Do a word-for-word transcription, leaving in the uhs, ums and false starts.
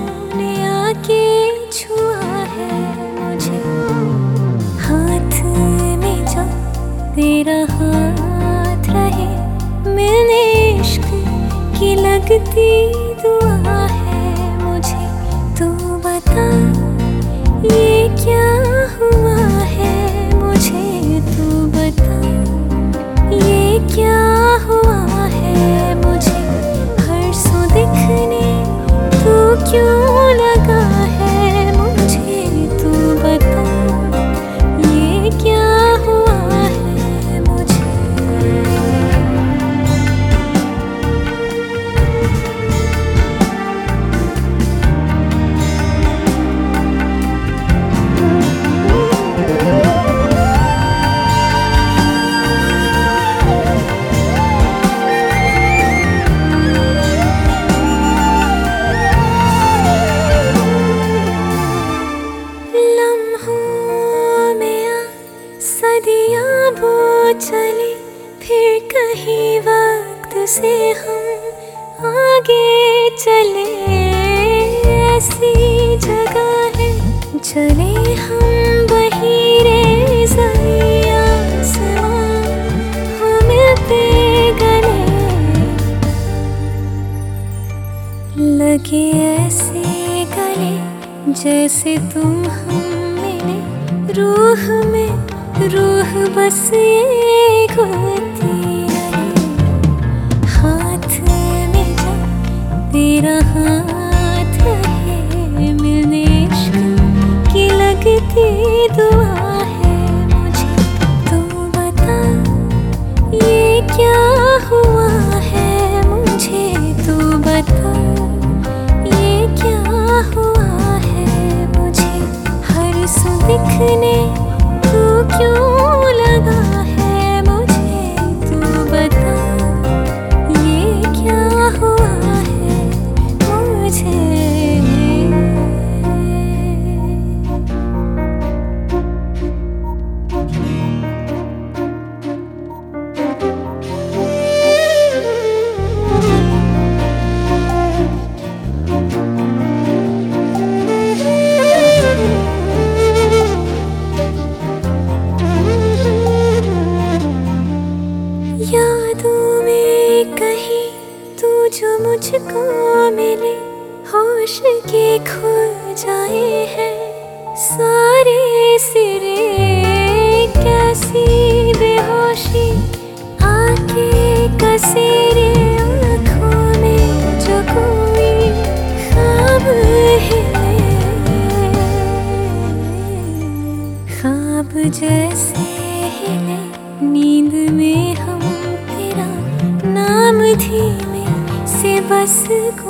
तूने आके छुआ है मुझे, हाथ में जो तेरा हाथ रहे, मिलने इश्क की लगती दुआ है मुझे। तू बता ये क्या हुआ है मुझे, तू बता ये क्या हुआ है मुझे। हर सू दिखने तू क्यों लगा है मुझे, तू बता ये क्या हुआ है मुझे। सदियाँ वो चले फिर कहीं वक्त से हम आगे चले, ऐसी जगह है चले हम वहीं रे ज़मीं आसमां हो मिलते गले, लगे ऐसे गले जैसे तुम हम मिले, रूह में रूह बस एक होती रहे। हाथ में जो तेरा हाथ है, मिलने इश्क की लगती दुआ है मुझे। तू बता ये क्या हुआ है मुझे, तू बता ये क्या हुआ है मुझे। हर सू दिखने तू क्यों लगा है मुझे, तू बता ये क्या हुआ है मुझे। यादों में कहीं तू जो मुझको मिले, होश के खो जाए हैं सारे सिरे। कैसी बेहोशी आके कसीरे आँखों में जो कोई ख्वाब हिले, ख्वाब जैसे हिले नींद में हम तेरा नाम धीमे से बस